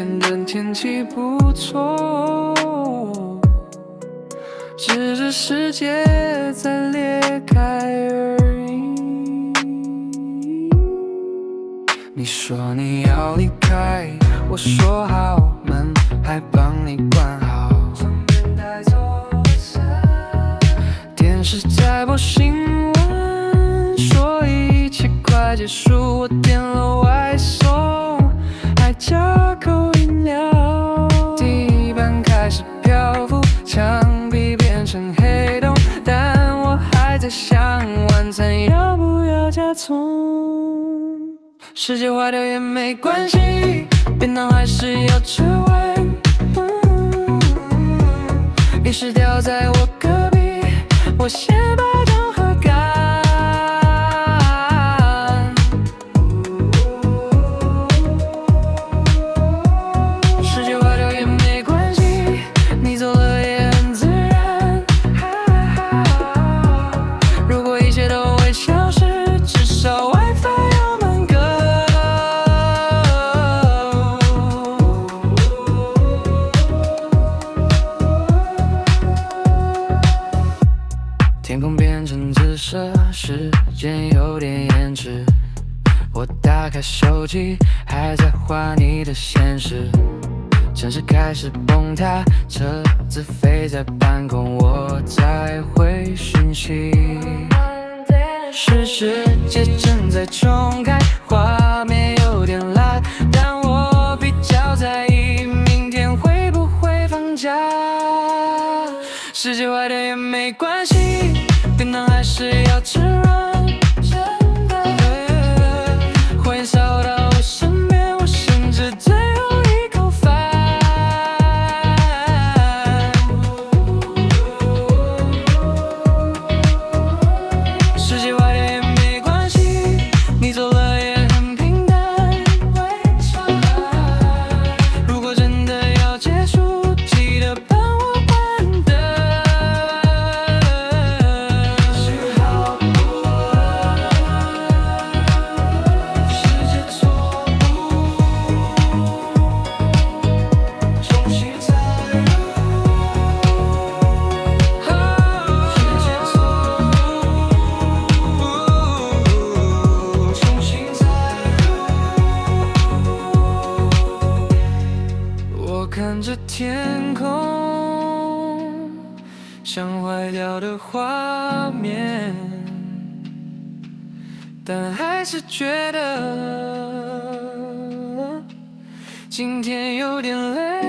天的天气不错，只是世界在裂开而已。你说你要离开，我说好，门还帮你关好。电视在播新闻，说一切快结束，我点了外送，还加口饮料。地板开始漂浮，墙壁变成黑洞，但我还在想晚餐要不要加葱。世界坏掉也没关系，便当还是要吃完。饮食掉在我隔壁，我先把汤喝干。世界坏掉也没关系，你走了也很自然。如果一切都会消失，至少 WiFi 要满格。天空变成紫色，时间有点延迟。我打开手机，还在划你的现实。城市开始崩塌，车子飞在半空，我在回讯息。是世界正在重开，画面有点烂，但我比较在意明天会不会放假。世界坏掉也没关系，便当还是要吃完。火焰烧到我身边，我剩着最后一口饭。世界坏掉也没关系，你走了也很平淡。如果真的要结束，记得帮我关灯。幸好不晚，世界错误，重新再入。世界错误，重新再入。我看着天空，像坏掉的画面，但还是觉得今天有点累。